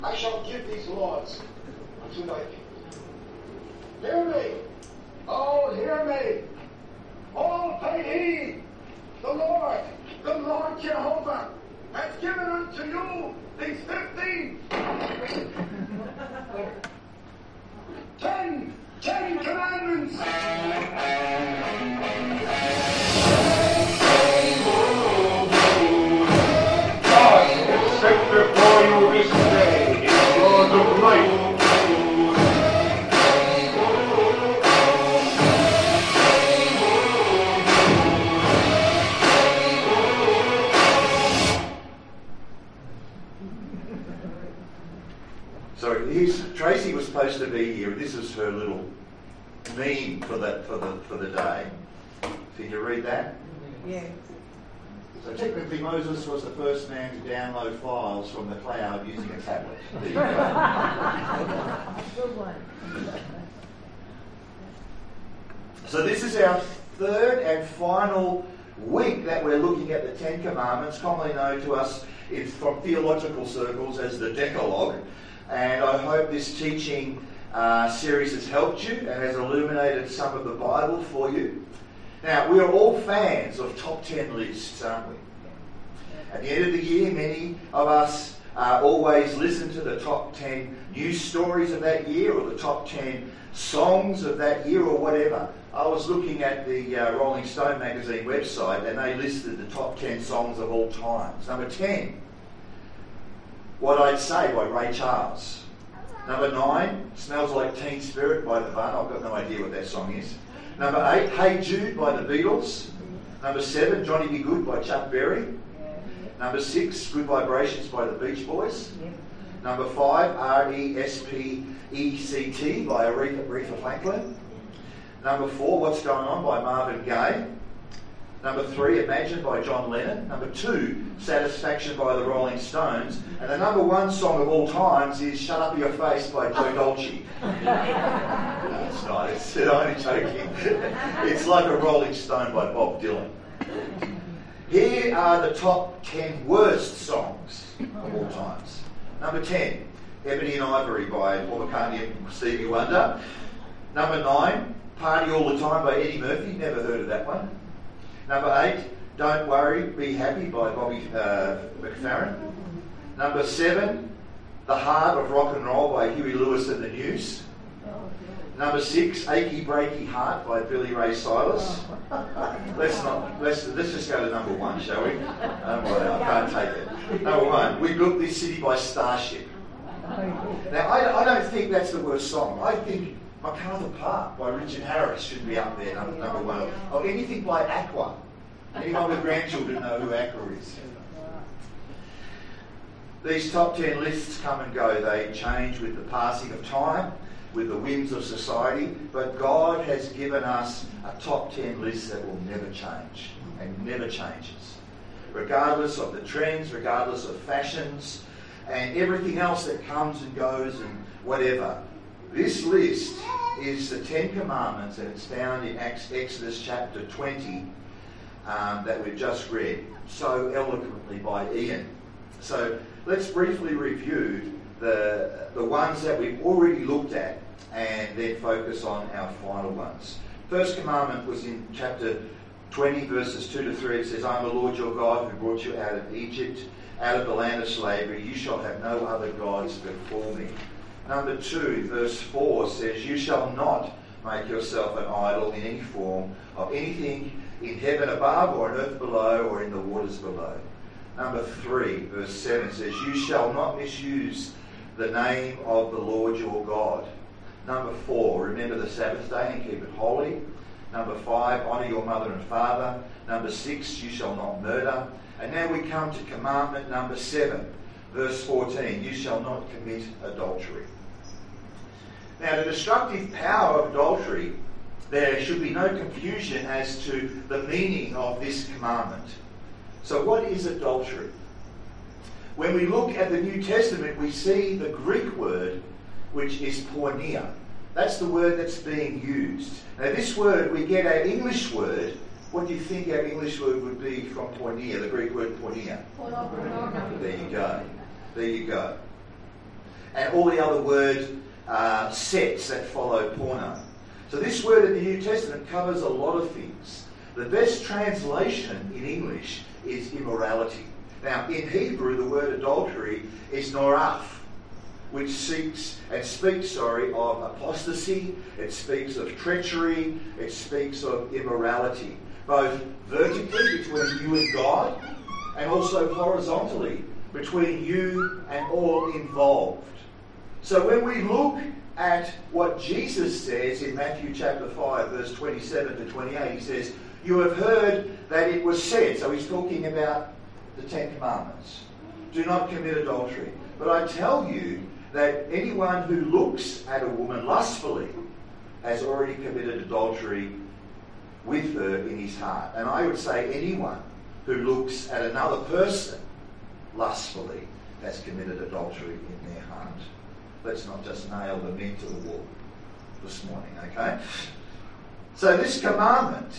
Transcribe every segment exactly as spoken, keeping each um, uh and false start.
I shall give these laws unto thy people. Hear me. Oh, hear me. All pay heed. The Lord, the Lord Jehovah, has given unto you these fifteen, ten, ten commandments. God has set before you this day in laws of life. So here's, Tracy was supposed to be here. This is her little meme for the for the for the day. Can you read that? Yeah. So technically, Moses was the first man to download files from the cloud using a tablet. There you go. Good one. So this is our third and final week that we're looking at the Ten Commandments, commonly known to us in, from theological circles as the Decalogue. And I hope this teaching uh, series has helped you and has illuminated some of the Bible for you. Now, we are all fans of top ten lists, aren't we? At the end of the year, many of us uh, always listen to the top ten news stories of that year or the top ten songs of that year or whatever. I was looking at the uh, Rolling Stone magazine website and they listed the top ten songs of all times. Number ten, What I'd Say by Ray Charles. Number nine, Smells Like Teen Spirit by The Bun. I've got no idea what that song is. Number eight, Hey Jude by The Beatles. Number seven, Johnny Be Good by Chuck Berry. Number six, Good Vibrations by The Beach Boys. Number five, R E S P E C T by Aretha, Aretha Franklin. Number four, What's Going On by Marvin Gaye. Number three, Imagine by John Lennon. Number two, Satisfaction by the Rolling Stones. And the number one song of all times is Shut Up Your Face by Joe Dolce. That's nice. I'm only joking. It's like a Rolling Stone by Bob Dylan. Here are the top ten worst songs of all times. Number ten, Ebony and Ivory by Paul McCartney and Stevie Wonder. Number nine, Party All the Time by Eddie Murphy. Never heard of that one. Number eight, Don't Worry, Be Happy by Bobby uh, McFerrin. Number seven, The Heart of Rock and Roll by Huey Lewis and the News. Number six, Achy Breaky Heart by Billy Ray Cyrus. Let's not, let's, let's just go to number one, shall we? Oh, well, I can't take it. Number one, We Built This City by Starship. Now, I, I don't think that's the worst song. I think MacArthur Park by Richard Harris should be up there, number, number one. Or anything by Aqua. Anyone with grandchildren know who Aqua is. These top ten lists come and go. They change with the passing of time, with the whims of society, but God has given us a top ten list that will never change and never changes. Regardless of the trends, regardless of fashions, and everything else that comes and goes and whatever. This list is the Ten Commandments, and it's found in Exodus chapter twenty um, that we've just read so eloquently by Ian. So let's briefly review the, the ones that we've already looked at and then focus on our final ones. First commandment was in chapter twenty, verses two to three. It says, I am the Lord your God who brought you out of Egypt, out of the land of slavery. You shall have no other gods before me. Number two, verse four says, you shall not make yourself an idol in any form of anything in heaven above or on earth below or in the waters below. Number three, verse seven says, you shall not misuse the name of the Lord your God. Number four, remember the Sabbath day and keep it holy. Number five, honour your mother and father. Number six, you shall not murder. And now we come to commandment number seven, verse fourteen, you shall not commit adultery. Now, the destructive power of adultery, there should be no confusion as to the meaning of this commandment. So what is adultery? When we look at the New Testament, we see the Greek word, which is porneia. That's the word that's being used. Now, this word, we get our English word. What do you think our English word would be from porneia, the Greek word porneia? There you go. There you go. and all the other word uh, sets that follow porno. So this word in the New Testament covers a lot of things. The best translation in English is immorality. Now, in Hebrew, the word adultery is noraf, which seeks and speaks, sorry, of apostasy. It speaks of treachery. It speaks of immorality, both vertically between you and God, and also horizontally between you and all involved. So when we look at what Jesus says in Matthew chapter five, verse twenty-seven to twenty-eight, he says, "You have heard that it was said," so he's talking about the Ten Commandments, "do not commit adultery. But I tell you that anyone who looks at a woman lustfully has already committed adultery with her in his heart." And I would say anyone who looks at another person lustfully has committed adultery in their heart. Let's not just nail the men to the wall this morning, okay? So this commandment,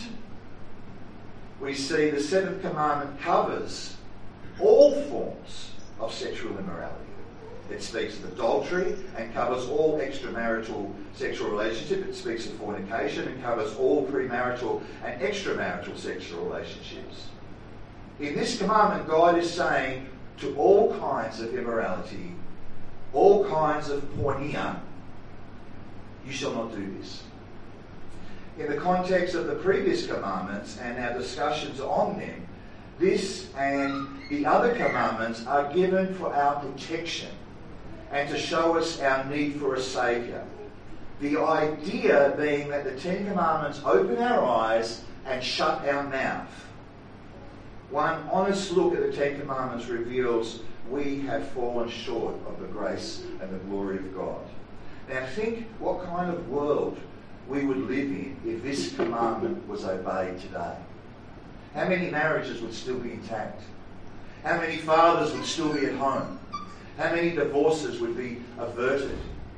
we see the seventh commandment covers all forms of sexual immorality. It speaks of adultery and covers all extramarital sexual relationship. It speaks of fornication and covers all premarital and extramarital sexual relationships. In this commandment, God is saying to all kinds of immorality, all kinds of porneia, you shall not do this. In the context of the previous commandments and our discussions on them, this and the other commandments are given for our protection and to show us our need for a Saviour. The idea being that the Ten Commandments open our eyes and shut our mouth. One honest look at the Ten Commandments reveals we have fallen short of the grace and the glory of God. Now think what kind of world we would live in if this commandment was obeyed today. How many marriages would still be intact? How many fathers would still be at home? How many divorces would be averted?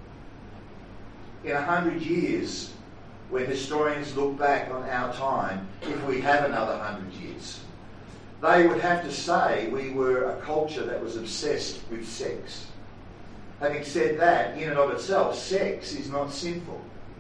In a hundred years, when historians look back on our time, if we have another hundred years, they would have to say we were a culture that was obsessed with sex. Having said that, in and of itself, sex is not sinful.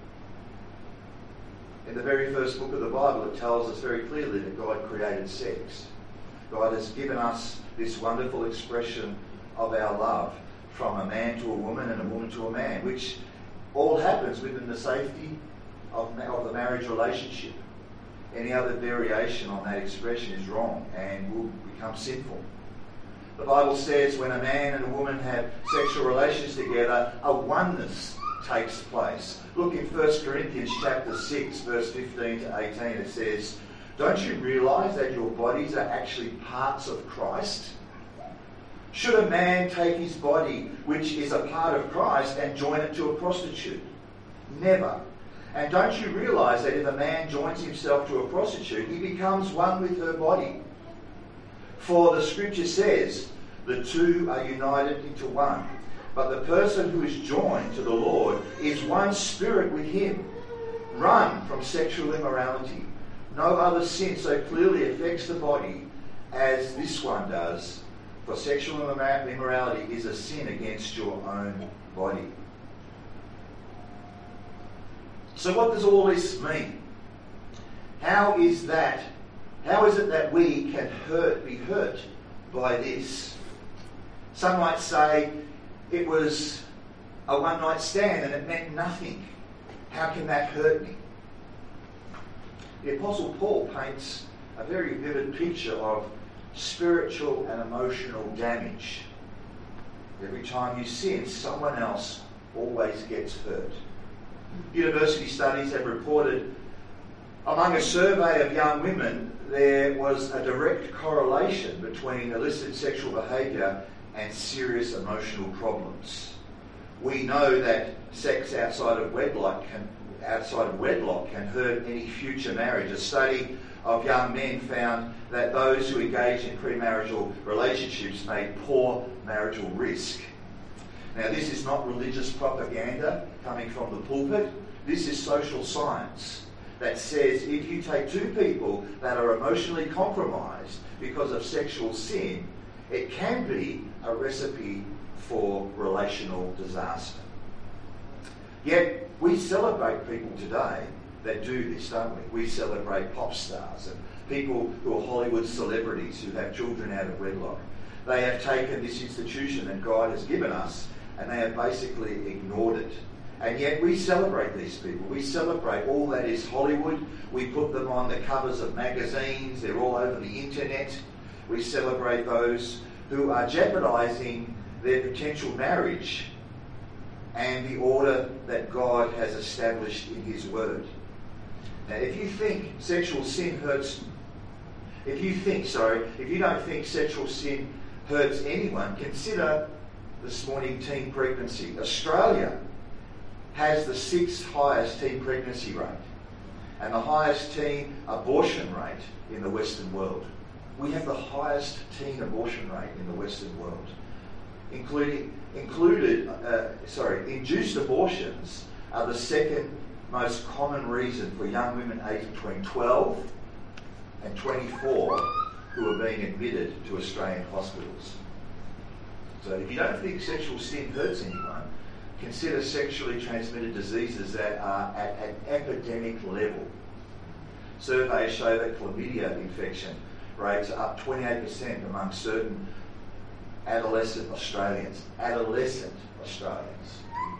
In the very first book of the Bible, it tells us very clearly that God created sex. God has given us this wonderful expression of our love from a man to a woman and a woman to a man, which all happens within the safety of, of the marriage relationship. Any other variation on that expression is wrong and will become sinful. The Bible says when a man and a woman have sexual relations together, a oneness takes place. Look in First Corinthians chapter six, verse fifteen to eighteen, it says, "Don't you realise that your bodies are actually parts of Christ? Should a man take his body, which is a part of Christ, and join it to a prostitute? Never. And don't you realise that if a man joins himself to a prostitute, he becomes one with her body? For the scripture says, the two are united into one. But the person who is joined to the Lord is one spirit with him. Run from sexual immorality. No other sin so clearly affects the body as this one does. For sexual immorality is a sin against your own body." So what does all this mean? How is that? How is it that we can hurt, be hurt by this? Some might say it was a one-night stand and it meant nothing. How can that hurt me? The Apostle Paul paints a very vivid picture of spiritual and emotional damage. Every time you sin, someone else always gets hurt. University studies have reported among a survey of young women there was a direct correlation between illicit sexual behaviour and serious emotional problems. We know that sex outside of wedlock can, outside of wedlock can hurt any future marriage. A study of young men found that those who engage in premarital relationships made poor marital risk. Now, this is not religious propaganda coming from the pulpit. This is social science that says if you take two people that are emotionally compromised because of sexual sin, it can be a recipe for relational disaster. Yet we celebrate people today that do this, don't we? We celebrate pop stars and people who are Hollywood celebrities who have children out of wedlock. They have taken this institution that God has given us and they have basically ignored it. And yet we celebrate these people. We celebrate all that is Hollywood. We put them on the covers of magazines. They're all over the internet. We celebrate those who are jeopardising their potential marriage and the order that God has established in His Word. Now, if you think sexual sin hurts, if you think, sorry, if you don't think sexual sin hurts anyone, consider this morning teen pregnancy. Australia has the sixth highest teen pregnancy rate and the highest teen abortion rate in the Western world. We have the highest teen abortion rate in the Western world, including included, uh, sorry, induced abortions are the second most common reason for young women aged between twelve and twenty-four who are being admitted to Australian hospitals. So if you don't think sexual sin hurts anyone, consider sexually transmitted diseases that are at an epidemic level. Surveys show that chlamydia infection rates are up twenty-eight percent among certain adolescent Australians. Adolescent Australians.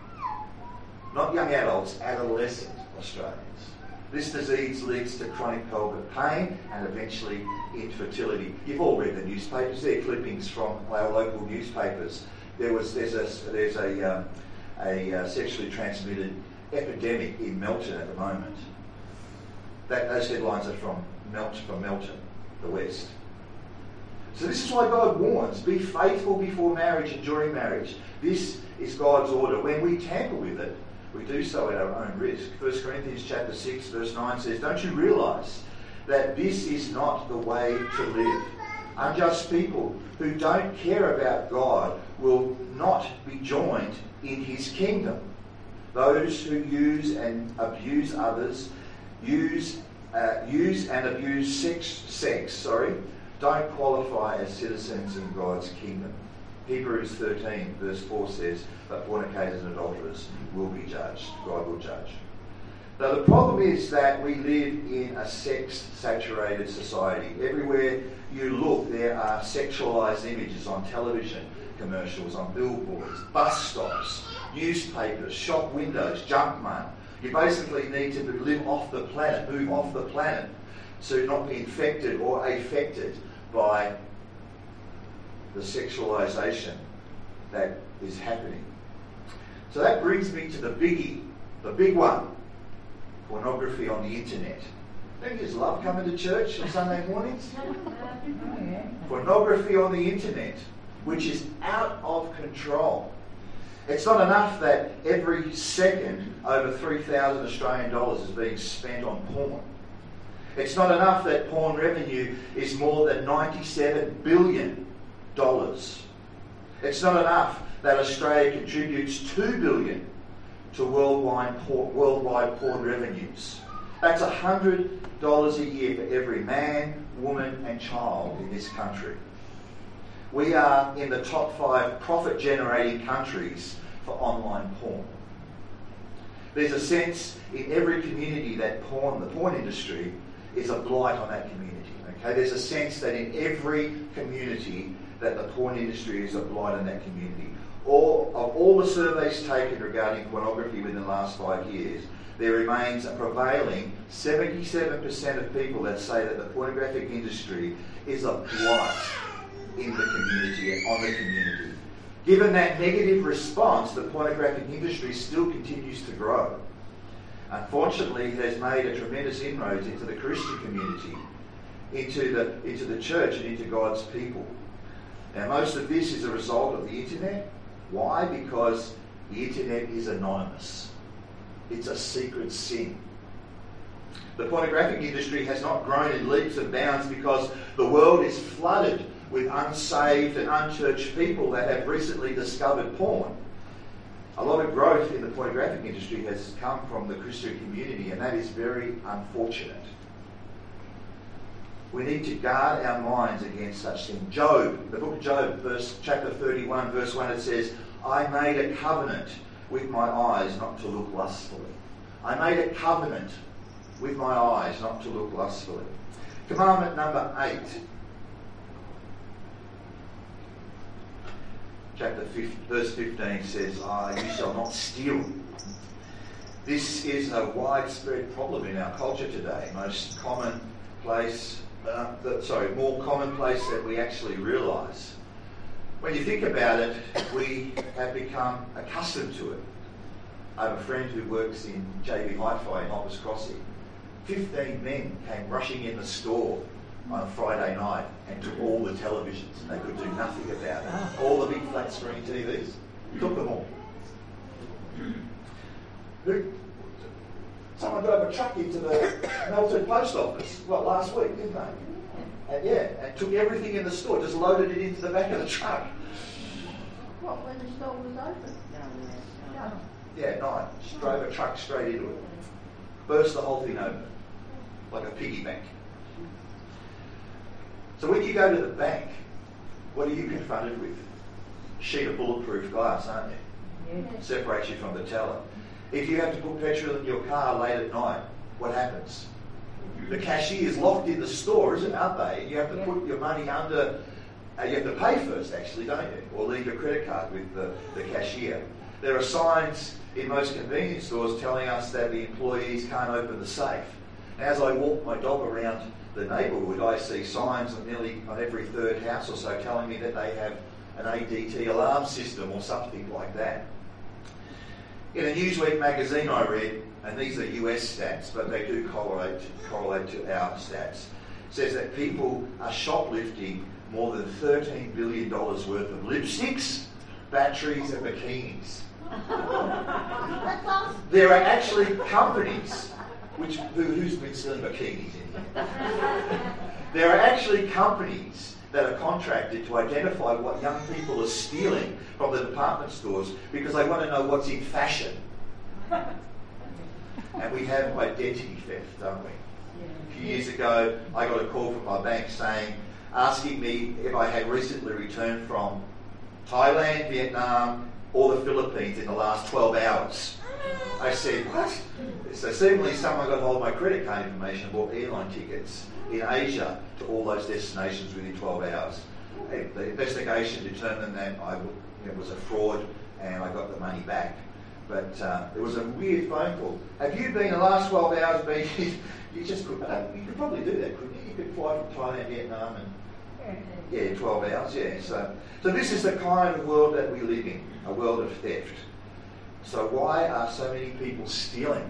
Not young adults, adolescent Australians. This disease leads to chronic pelvic pain and eventually infertility. You've all read the newspapers. They're clippings from our local newspapers. There was there's a there's a um, a uh, sexually transmitted epidemic in Melton at the moment. That those headlines are from Melton, from Melton, the West. So this is why God warns: be faithful before marriage and during marriage. This is God's order. When we tamper with it, we do so at our own risk. First Corinthians chapter six, verse nine says, "Don't you realise that this is not the way to live? Unjust people who don't care about God will not be joined in His kingdom. Those who use and abuse others, use uh, use and abuse sex, sex, sorry, don't qualify as citizens in God's kingdom." Hebrews thirteen verse four says, "But fornicators and adulterers will be judged." God will judge. Now the problem is that we live in a sex-saturated society. Everywhere you look, there are sexualised images on television commercials, on billboards, bus stops, newspapers, shop windows, junk mail. You basically need to live off the planet, move off the planet, to not be infected or affected by the sexualisation that is happening. So that brings me to the biggie, the big one, pornography on the internet. Don't you just love coming to church on Sunday mornings? Pornography on the internet, which is out of control. It's not enough that every second over three thousand Australian dollars is being spent on porn. It's not enough that porn revenue is more than ninety-seven billion dollars. It's not enough that Australia contributes two billion dollars to worldwide porn, worldwide porn revenues. That's one hundred dollars a year for every man, woman and child in this country. We are in the top five profit-generating countries for online porn. There's a sense in every community that porn, the porn industry, is a blight on that community. Okay, there's a sense that in every community that the porn industry is a blight on that community. All of all the surveys taken regarding pornography within the last five years, there remains a prevailing seventy-seven percent of people that say that the pornographic industry is a blight in the community and on the community. Given that negative response, the pornographic industry still continues to grow. Unfortunately, it has made a tremendous inroads into the Christian community, into the, into the church and into God's people. Now, most of this is a result of the internet. Why? Because the internet is anonymous. It's a secret sin. The pornographic industry has not grown in leaps and bounds because the world is flooded with unsaved and unchurched people that have recently discovered porn. A lot of growth in the pornographic industry has come from the Christian community, and that is very unfortunate. We need to guard our minds against such things. Job, the book of Job, verse, chapter thirty-one, verse one, it says, I made a covenant with my eyes not to look lustfully. I made a covenant with my eyes not to look lustfully. Commandment number eight. Chapter fifteen, verse fifteen says, ah, you shall not steal. This is a widespread problem in our culture today. Most common place, uh, the, sorry, more commonplace than we actually realise. When you think about it, we have become accustomed to it. I have a friend who works in J B Hi-Fi in Hoppers Crossing. Fifteen men came rushing in the store on a Friday night and took all the televisions, and they could do nothing about it. All the big flat screen T Vs, took them all. Someone drove a truck into the Melton post office, well, last week, didn't they? And yeah, and took everything in the store, just loaded it into the back of the truck. What, when the store was open? No. Yeah, at night. Just drove a truck straight into it. Burst the whole thing open, like a piggy bank. So when you go to the bank, what are you confronted with? A sheet of bulletproof glass, aren't you? Yeah. Separates you from the teller. If you have to put petrol in your car late at night, what happens? The cashier's locked in the store, isn't it, aren't they? And you have to Yeah. put your money under, uh, you have to pay first actually, don't you? Or leave your credit card with the, the cashier. There are signs in most convenience stores telling us that the employees can't open the safe. As I walk my dog around the neighbourhood, I see signs on nearly on every third house or so telling me that they have an A D T alarm system or something like that. In a Newsweek magazine I read, and these are U S stats, but they do correlate, correlate to our stats, says that people are shoplifting more than thirteen billion dollars worth of lipsticks, batteries and bikinis. There are actually companies, which who, who's been selling bikinis in here? There are actually companies that are contracted to identify what young people are stealing from the department stores because they want to know what's in fashion. And we have identity theft, don't we? A few years ago, I got a call from my bank saying, asking me if I had recently returned from Thailand, Vietnam, or the Philippines in the last twelve hours. I said, what? So seemingly someone got hold of my credit card information and bought airline tickets in Asia to all those destinations within twelve hours. The investigation determined that I w- it was a fraud and I got the money back. But uh, it was a weird phone call. Have you been the last twelve hours been, you just could, uh, you could probably do that, couldn't you? You could fly from Thailand, Vietnam and, yeah, twelve hours, yeah. So, so this is the kind of world that we live in, a world of theft. So why are so many people stealing?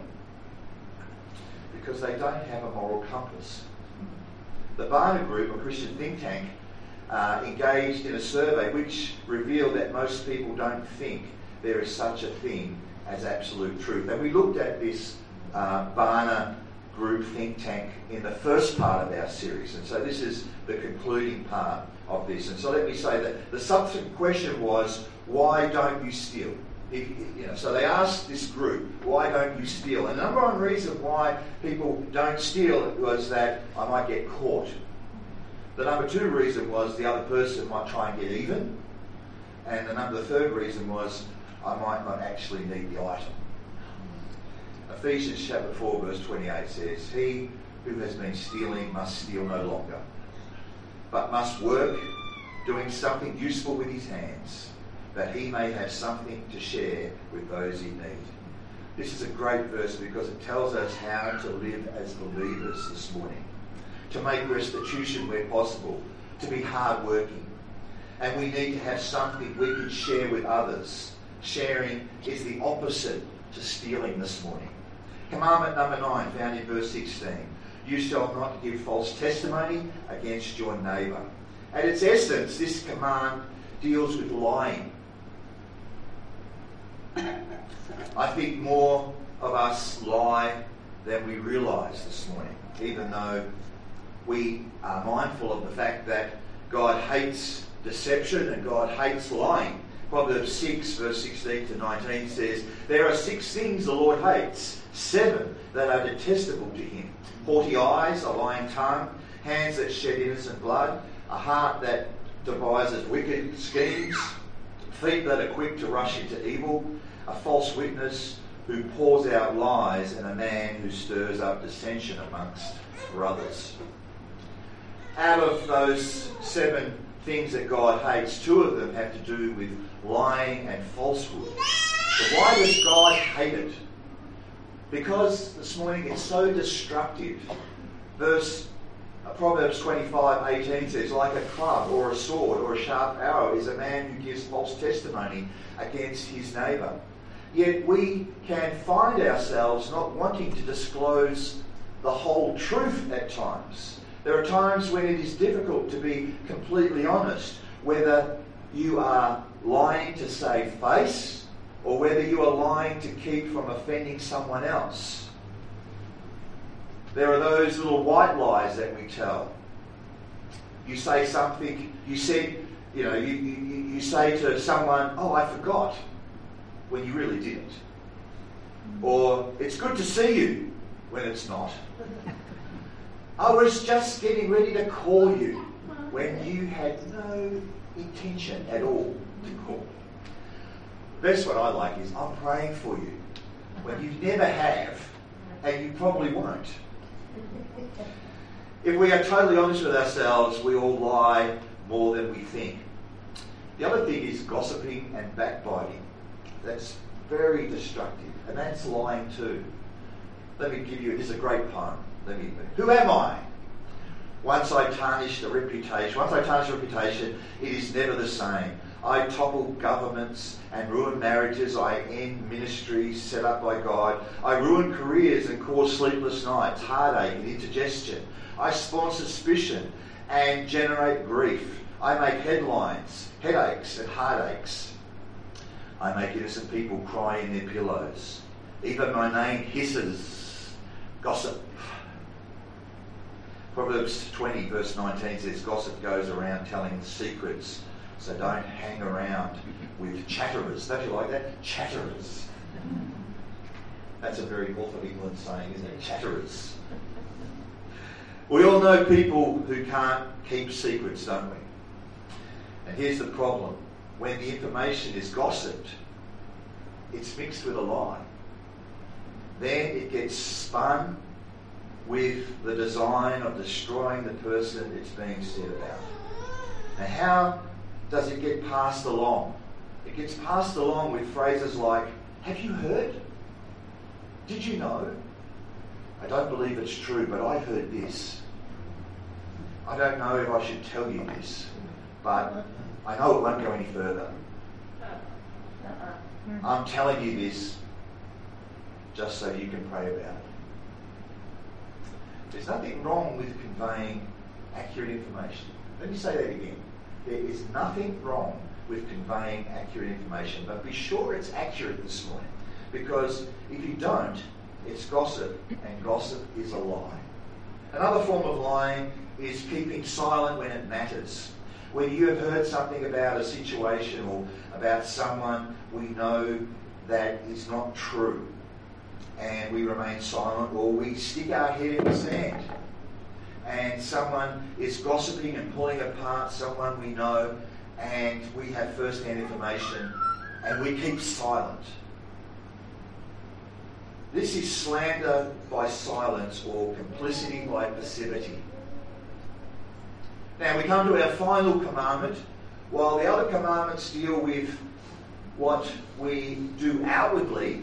Because they don't have a moral compass. The Barna Group, a Christian think tank, uh, engaged in a survey which revealed that most people don't think there is such a thing as absolute truth. And we looked at this uh, Barna Group think tank in the first part of our series. And so this is the concluding part of this. And so let me say that the subsequent question was, why don't you steal? If, you know, so they asked this group, why don't you steal? And the number one reason why people don't steal was that I might get caught. The number two reason was the other person might try and get even. And the number the third reason was I might not actually need the item. Ephesians chapter four verse twenty-eight says, he who has been stealing must steal no longer, but must work doing something useful with his hands, that he may have something to share with those in need. This is a great verse because it tells us how to live as believers this morning, to make restitution where possible, to be hardworking. And we need to have something we can share with others. Sharing is the opposite to stealing this morning. Commandment number nine, found in verse sixteen. You shall not give false testimony against your neighbour. At its essence, this command deals with lying. I think more of us lie than we realise this morning, even though we are mindful of the fact that God hates deception and God hates lying. Proverbs six verse sixteen to nineteen says, there are six things the Lord hates, seven that are detestable to him. Haughty eyes, a lying tongue, hands that shed innocent blood, a heart that devises wicked schemes, feet that are quick to rush into evil, a false witness who pours out lies, and a man who stirs up dissension amongst brothers. Out of those seven things that God hates, two of them have to do with lying and falsehood. But why does God hate it? Because this morning it's so destructive. Verse uh, Proverbs twenty-five eighteen says, like a club or a sword or a sharp arrow is a man who gives false testimony against his neighbour. Yet we can find ourselves not wanting to disclose the whole truth at times. There are times when it is difficult to be completely honest, whether you are lying to save face or whether you are lying to keep from offending someone else. There are those little white lies that we tell. You say something, you said, you know, you, you, you say to someone, oh, I forgot, when you really didn't. Or, it's good to see you, when it's not. I was just getting ready to call you when you had no intention at all to call. The best one I like is, I'm praying for you, when you never have, and you probably won't. If we are totally honest with ourselves, we all lie more than we think. The other thing is gossiping and backbiting. That's very destructive, and that's lying too. Let me give you, this is a great poem. Let me, who am I? Once I tarnish the reputation, once I tarnish the reputation, it is never the same. I topple governments and ruin marriages. I end ministries set up by God. I ruin careers and cause sleepless nights, heartache and indigestion. I spawn suspicion and generate grief. I make headlines, headaches and heartaches. I make innocent people cry in their pillows. Even my name hisses. Gossip. Proverbs twenty verse nineteen says, gossip goes around telling secrets, so don't hang around with chatterers. Don't you like that? Chatterers. That's a very North of England saying, isn't it? Chatterers. We all know people who can't keep secrets, don't we? And here's the problem. When the information is gossiped, it's mixed with a lie. Then it gets spun with the design of destroying the person it's being said about. Now, how does it get passed along? It gets passed along with phrases like, have you heard? Did you know? I don't believe it's true, but I heard this. I don't know if I should tell you this, but I know it won't go any further. I'm telling you this just so you can pray about it. There's nothing wrong with conveying accurate information. Let me say that again. There is nothing wrong with conveying accurate information, but be sure it's accurate this morning, because if you don't, it's gossip, and gossip is a lie. Another form of lying is keeping silent when it matters. When you have heard something about a situation or about someone we know that is not true, and we remain silent, or we stick our head in the sand, and someone is gossiping and pulling apart someone we know, and we have first-hand information, and we keep silent. This is slander by silence, or complicity by passivity. Now we come to our final commandment. While the other commandments deal with what we do outwardly,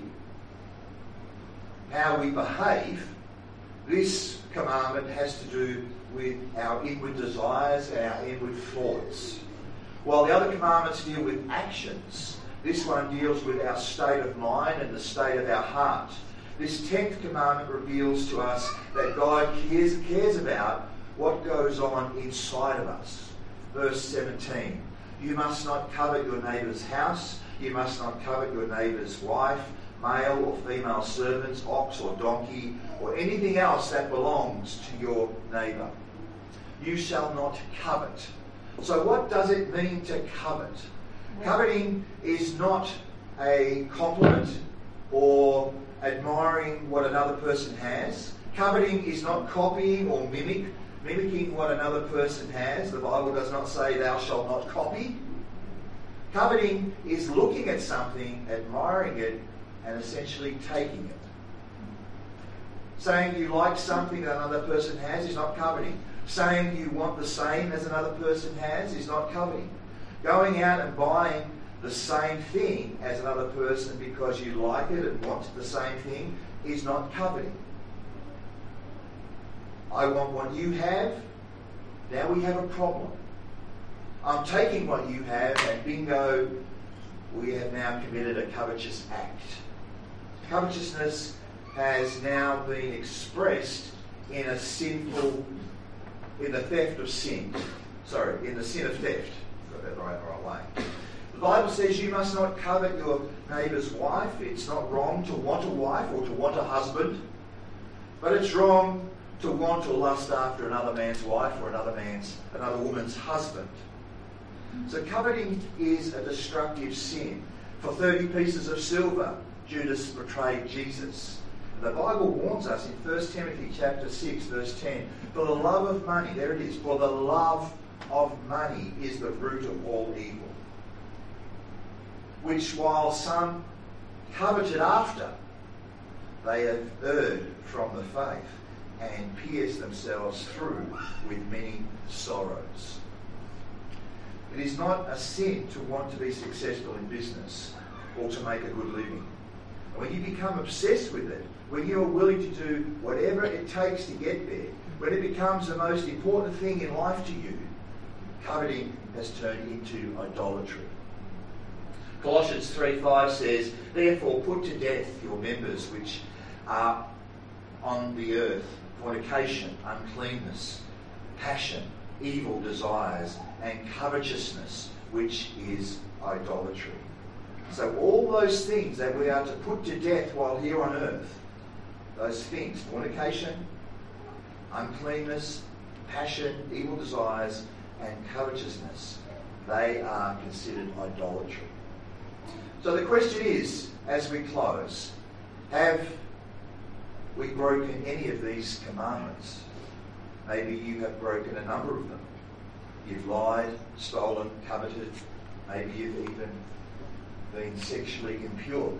how we behave, this commandment has to do with our inward desires and our inward thoughts. While the other commandments deal with actions, this one deals with our state of mind and the state of our heart. This tenth commandment reveals to us that God cares, cares about what goes on inside of us. Verse seventeen, you must not covet your neighbour's house, you must not covet your neighbour's wife, male or female servants, ox or donkey, or anything else that belongs to your neighbour. You shall not covet. So what does it mean to covet? Coveting is not a compliment or admiring what another person has. Coveting is not copying or mimic mimicking what another person has. The Bible does not say thou shalt not copy. Coveting is looking at something, admiring it, and essentially taking it. Saying you like something that another person has is not coveting. Saying you want the same as another person has is not coveting. Going out and buying the same thing as another person because you like it and want the same thing is not coveting. I want what you have. Now we have a problem. I'm taking what you have, and bingo, we have now committed a covetous act. Covetousness has now been expressed in a sinful, in the theft of sin. Sorry, in the sin of theft. Got that right, right way. The Bible says you must not covet your neighbour's wife. It's not wrong to want a wife or to want a husband, but it's wrong to want or lust after another man's wife or another man's, another woman's husband. So coveting is a destructive sin. For thirty pieces of silver, Judas betrayed Jesus. The Bible warns us in First Timothy chapter six, verse ten, for the love of money, there it is, for the love of money is the root of all evil, which while some coveted after, they have erred from the faith and pierced themselves through with many sorrows. It is not a sin to want to be successful in business or to make a good living. When you become obsessed with it, when you are willing to do whatever it takes to get there, when it becomes the most important thing in life to you, coveting has turned into idolatry. Colossians three five says, therefore put to death your members which are on the earth, fornication, uncleanness, passion, evil desires, and covetousness, which is idolatry. So all those things that we are to put to death while here on earth, those things, fornication, uncleanness, passion, evil desires, and covetousness, they are considered idolatry. So the question is, as we close, have we broken any of these commandments? Maybe you have broken a number of them. You've lied, stolen, coveted. Maybe you've even been sexually impure.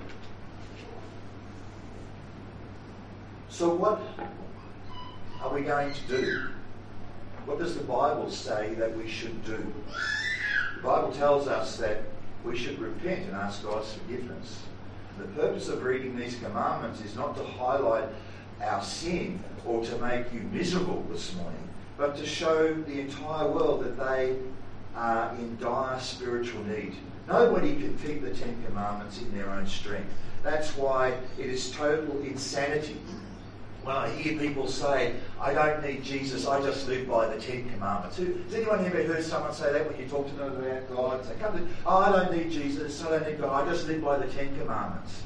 So what are we going to do? What does the Bible say that we should do? The Bible tells us that we should repent and ask God's forgiveness. The purpose of reading these commandments is not to highlight our sin or to make you miserable this morning, but to show the entire world that they are in dire spiritual need. Nobody can keep the Ten Commandments in their own strength. That's why it is total insanity when I hear people say, I don't need Jesus, I just live by the Ten Commandments. Who, has anyone ever heard someone say that when you talk to them about God and say, Come to, oh, I don't need Jesus, I don't need God, I just live by the Ten Commandments.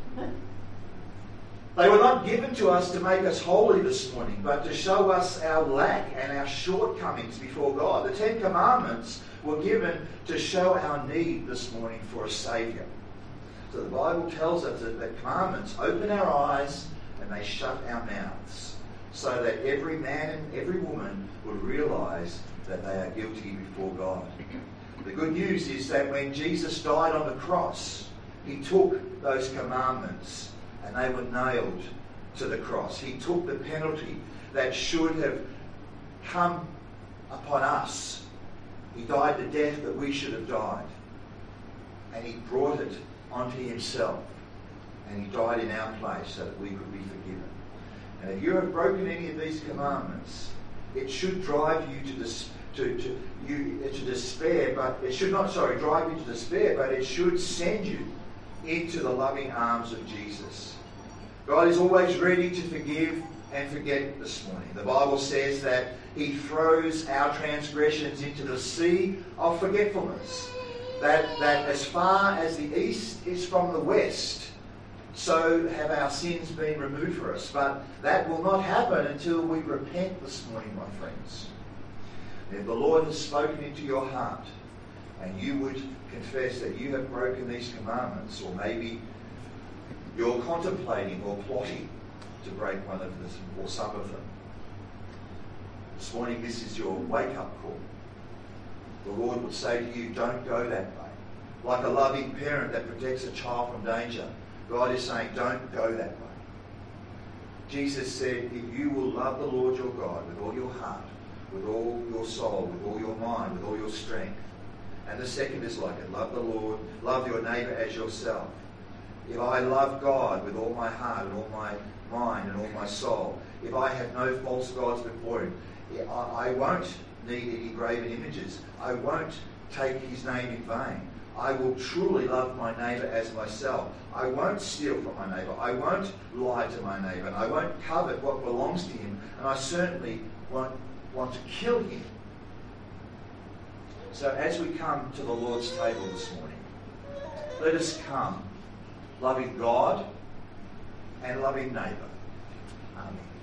They were not given to us to make us holy this morning, but to show us our lack and our shortcomings before God. The Ten Commandments were given to show our need this morning for a Saviour. So the Bible tells us that the commandments open our eyes and they shut our mouths, so that every man and every woman would realise that they are guilty before God. The good news is that when Jesus died on the cross, he took those commandments and they were nailed to the cross. He took the penalty that should have come upon us. He died the death that we should have died. And he brought it onto himself. And he died in our place so that we could be forgiven. And if you have broken any of these commandments, it should drive you to this, to, to you to despair, but it should not, sorry, drive you to despair, but it should send you into the loving arms of Jesus. God is always ready to forgive and forget this morning. The Bible says that he throws our transgressions into the sea of forgetfulness. That, that as far as the east is from the west, so have our sins been removed for us. But that will not happen until we repent this morning, my friends. If the Lord has spoken into your heart and you would confess that you have broken these commandments, or maybe you're contemplating or plotting to break one of them or some of them, This morning, this is your wake-up call. The Lord would say to you, don't go that way. Like a loving parent that protects a child from danger, God is saying, don't go that way. Jesus said, if you will love the Lord your God with all your heart, with all your soul, with all your mind, with all your strength. And the second is like it, love the Lord, love your neighbour as yourself. If I love God with all my heart and all my mind and all my soul, if I have no false gods before him, I, I won't need any graven images. I won't take his name in vain. I will truly love my neighbour as myself. I won't steal from my neighbour. I won't lie to my neighbour. And I won't covet what belongs to him. And I certainly won't want to kill him. So as we come to the Lord's table this morning, let us come loving God and loving neighbour. Amen.